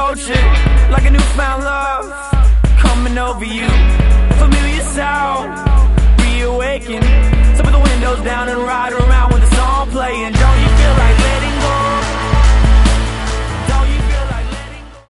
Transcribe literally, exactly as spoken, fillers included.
approach it like a newfound love coming over you. Familiar sound, reawaken. So put the windows down and ride around.